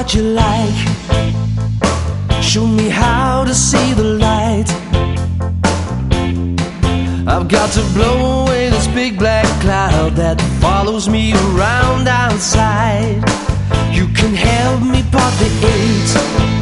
what you like. Show me how to see the light. I've got to blow away this big black cloud that follows me around outside. You can help me part the 8.